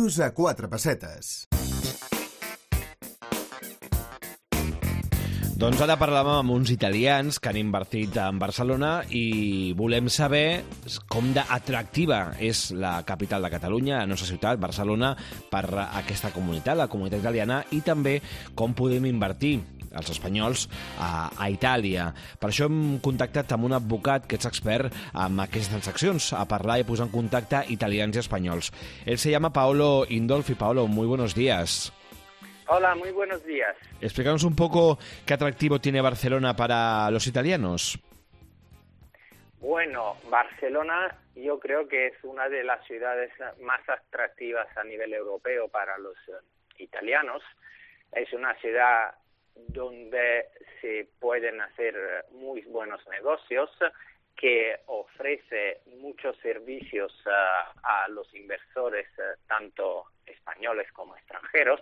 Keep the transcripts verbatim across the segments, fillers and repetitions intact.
euros a quatre pessetes. Doncs ara parlàvem amb uns italians que han invertit en Barcelona i volem saber com d'atractiva és la capital de Catalunya, la nostra ciutat, Barcelona, per aquesta comunitat, la comunitat italiana, i també com podem invertir els espanyols a, a Itàlia. Per això hem contactat amb un advocat que és expert en aquestes transaccions, a parlar i posar en contacte italians i espanyols. Él se llama Paolo Indolfi. Paolo, muy buenos días. Hola, muy buenos días. Explícanos un poco qué atractivo tiene Barcelona para los italianos. Bueno, Barcelona yo creo que es una de las ciudades más atractivas a nivel europeo para los uh, italianos. Es una ciudad donde se pueden hacer muy buenos negocios, que ofrece muchos servicios uh, a los inversores, uh, tanto españoles como extranjeros.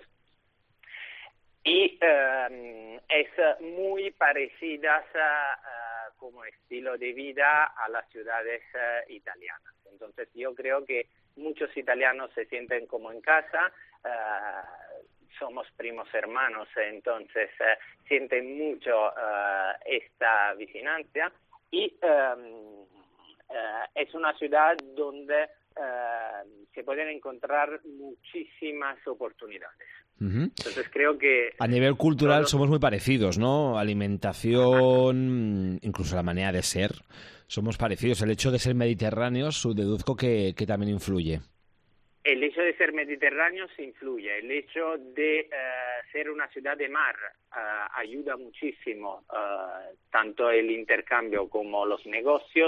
Y eh, es muy parecida uh, como estilo de vida a las ciudades uh, italianas. Entonces yo creo que muchos italianos se sienten como en casa, uh, somos primos hermanos, entonces uh, sienten mucho uh, esta vicinancia y um, uh, es una ciudad donde uh, se pueden encontrar muchísimas oportunidades. Uh-huh. Entonces creo que... A nivel cultural todos... somos muy parecidos, ¿no? Alimentación, incluso la manera de ser, somos parecidos. El hecho de ser mediterráneos, deduzco que, que también influye. El hecho de ser mediterráneos influye. El hecho de uh, ser una ciudad de mar uh, ayuda muchísimo, uh, tanto el intercambio como los negocios,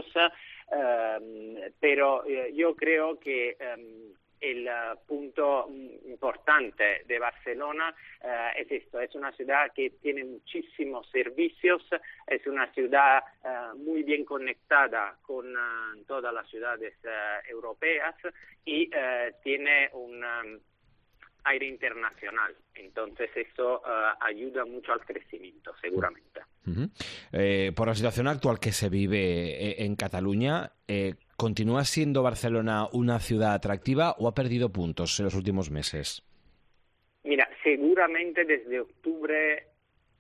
uh, pero uh, yo creo que... Um, El uh, punto importante de Barcelona uh, es esto, es una ciudad que tiene muchísimos servicios, es una ciudad uh, muy bien conectada con uh, todas las ciudades uh, europeas y uh, tiene un um, aire internacional, entonces eso uh, ayuda mucho al crecimiento, seguramente. Uh-huh. Eh, por la situación actual que se vive en Cataluña, eh, ¿continúa siendo Barcelona una ciudad atractiva o ha perdido puntos en los últimos meses? Mira, seguramente desde octubre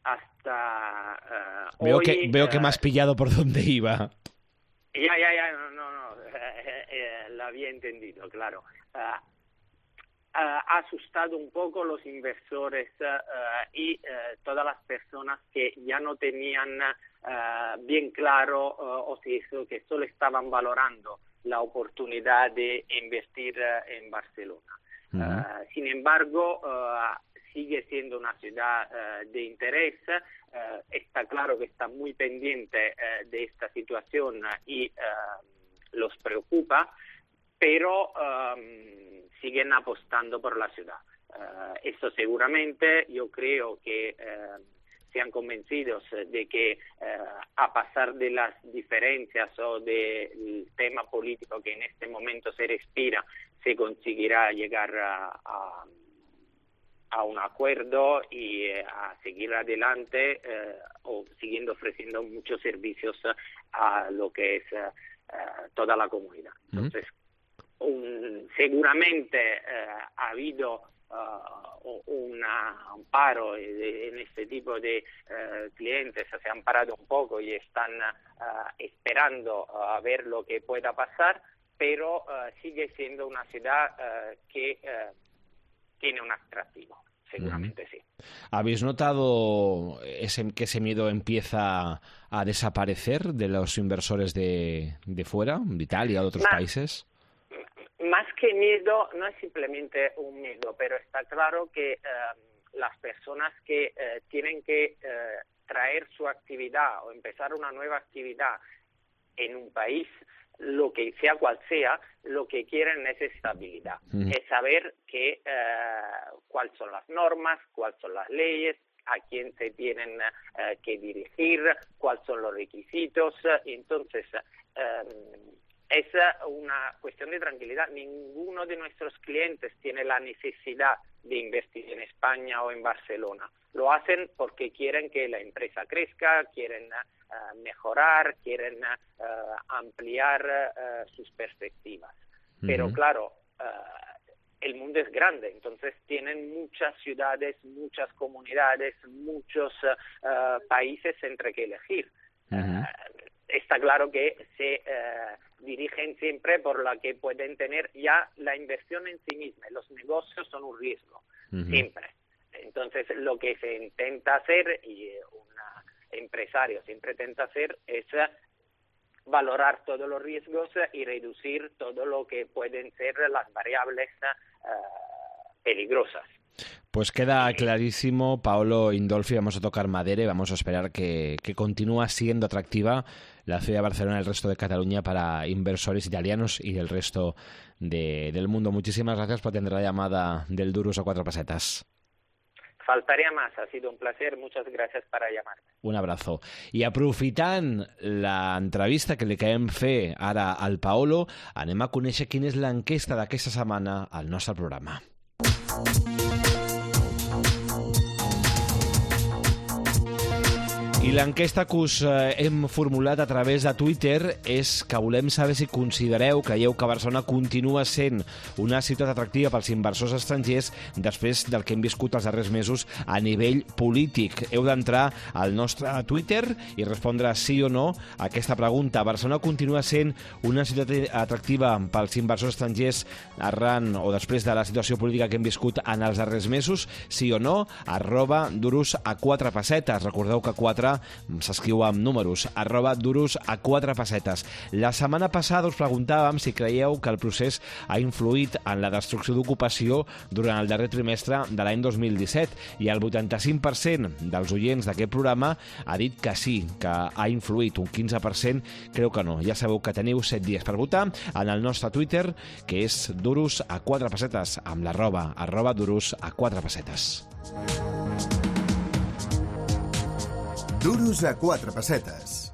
hasta uh, veo hoy... Que, veo uh, que me has pillado por donde iba. Ya, ya, ya, no, no, no eh, eh, lo había entendido, claro. Uh, Uh, ha asustado un poco los inversores uh, y uh, todas las personas que ya no tenían uh, bien claro uh, o si eso, que solo estaban valorando la oportunidad de invertir uh, en Barcelona. Uh-huh. Uh, sin embargo, uh, sigue siendo una ciudad uh, de interés. Uh, está claro que está muy pendiente uh, de esta situación uh, y uh, los preocupa, pero um, siguen apostando por la ciudad. Uh, eso seguramente, yo creo que uh, sean convencidos de que uh, a pesar de las diferencias o del tema político que en este momento se respira, se conseguirá llegar a, a, a un acuerdo y uh, a seguir adelante uh, o siguiendo ofreciendo muchos servicios uh, a lo que es uh, uh, toda la comunidad. Entonces, Un, seguramente eh, ha habido uh, una, un paro de, en este tipo de uh, clientes, se han parado un poco y están uh, esperando uh, a ver lo que pueda pasar, pero uh, sigue siendo una ciudad uh, que uh, tiene un atractivo. Seguramente mm. sí. ¿Habéis notado ese, que ese miedo empieza a desaparecer de los inversores de, de fuera, de Italia o de otros Ma- países? Más que miedo, no es simplemente un miedo, pero está claro que eh, las personas que eh, tienen que eh, traer su actividad o empezar una nueva actividad en un país, lo que sea cual sea, lo que quieren es estabilidad, mm. es saber que, eh, cuáles son las normas, cuáles son las leyes, a quién se tienen eh, que dirigir, cuáles son los requisitos, y entonces... Eh, Es una cuestión de tranquilidad. Ninguno de nuestros clientes tiene la necesidad de invertir en España o en Barcelona. Lo hacen porque quieren que la empresa crezca, quieren uh, mejorar, quieren uh, ampliar uh, sus perspectivas. Uh-huh. Pero claro, uh, el mundo es grande, entonces tienen muchas ciudades, muchas comunidades, muchos uh, países entre que elegir. Uh-huh. Uh, está claro que se uh, dirigen siempre por la que pueden tener ya la inversión en sí misma. Los negocios son un riesgo, uh-huh. siempre. Entonces lo que se intenta hacer, y un empresario siempre intenta hacer, es valorar todos los riesgos y reducir todo lo que pueden ser las variables uh, peligrosas. Pues queda clarísimo, Paolo Indolfi, vamos a tocar madera y vamos a esperar que, que continúe siendo atractiva la ciudad de Barcelona y el resto de Cataluña para inversores italianos y del resto de, del mundo. Muchísimas gracias por atender la llamada del Duros a Cuatro Pessetes. Faltaria más, ha sido un placer, muchas gracias per llamar-me. Un abrazo. I aprofitant l'entrevista que li acabem fer ara al Paolo, anem a conèixer quina és l'enquesta d'aquesta setmana al nostre programa. I l'enquesta que us hem formulat a través de Twitter és que volem saber si considereu, creieu que Barcelona continua sent una ciutat atractiva pels inversors estrangers després del que hem viscut els darrers mesos a nivell polític. Heu d'entrar al nostre Twitter i respondre sí o no a aquesta pregunta. Barcelona continua sent una ciutat atractiva pels inversors estrangers arran o després de la situació política que hem viscut en els darrers mesos? Sí o no? Arroba duros a quatre pessetes. Recordeu que quatre s'escriu amb números, arroba duros a quatre pessetes. La setmana passada us preguntàvem si creieu que el procés ha influït en la destrucció d'ocupació durant el darrer trimestre de l'any dos mil disset i el vuitanta-cinc per cent dels oients d'aquest programa ha dit que sí, que ha influït. Un quinze per cent creu que no. Ja sabeu que teniu set dies per votar en el nostre Twitter, que és duros a quatre pessetes, amb l'arroba, arroba duros a quatre pessetes. Duros a quatre pessetes.